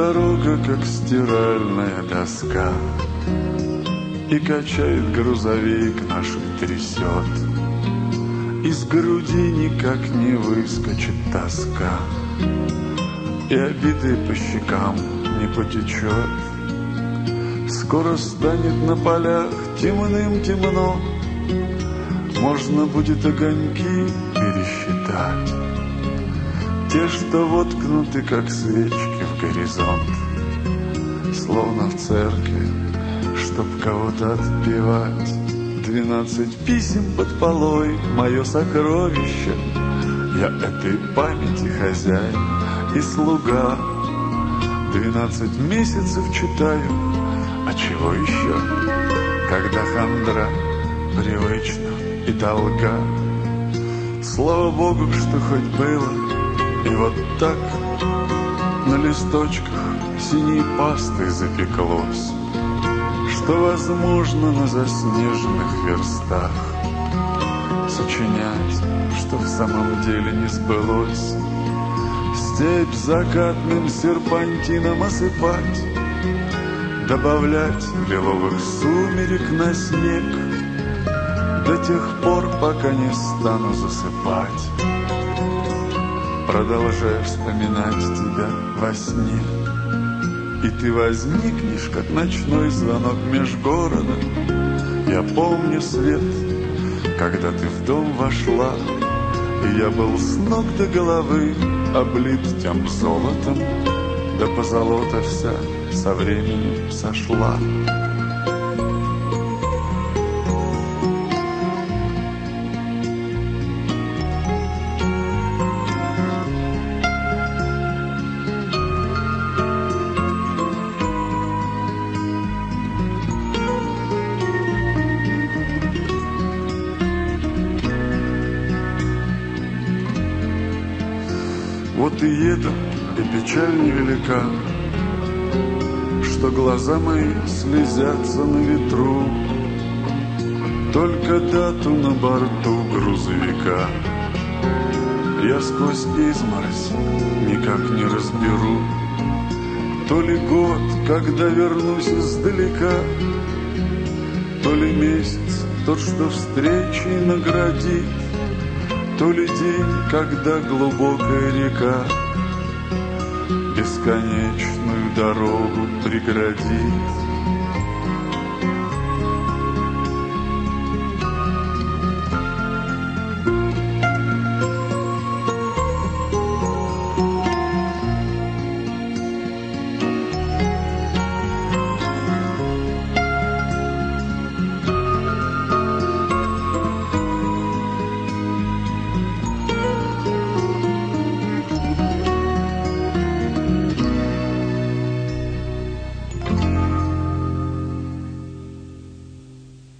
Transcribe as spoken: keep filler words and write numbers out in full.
дорога, как стиральная доска, и качает грузовик наш и трясет. Из груди никак не выскочит тоска, и обиды по щекам не потечет. Скоро станет на полях темным-темно, можно будет огоньки пересчитать, те, что воткнуты, как свечки в горизонт, словно в церкви, чтоб кого-то отпевать. Двенадцать писем под полой, мое сокровище, я этой памяти хозяин и слуга. Двенадцать месяцев читаю, а чего еще, когда хандра привычна и долга. Слава Богу, что хоть было, и вот так на листочках синей пастой запеклось, что возможно на заснеженных верстах сочинять, что в самом деле не сбылось. Степь закатным серпантином осыпать, добавлять лиловых сумерек на снег до тех пор, пока не стану засыпать, продолжая вспоминать тебя во сне. И ты возникнешь, как ночной звонок меж города. Я помню свет, когда ты в дом вошла, и я был с ног до головы облит тем золотом, да позолота вся со временем сошла. Вот и еду, и печаль невелика, что глаза мои слезятся на ветру. Только дату на борту грузовика я сквозь изморозь никак не разберу. То ли год, когда вернусь издалека, то ли месяц тот, что встречей наградит, то ли день, когда глубокая река бесконечную дорогу преградит.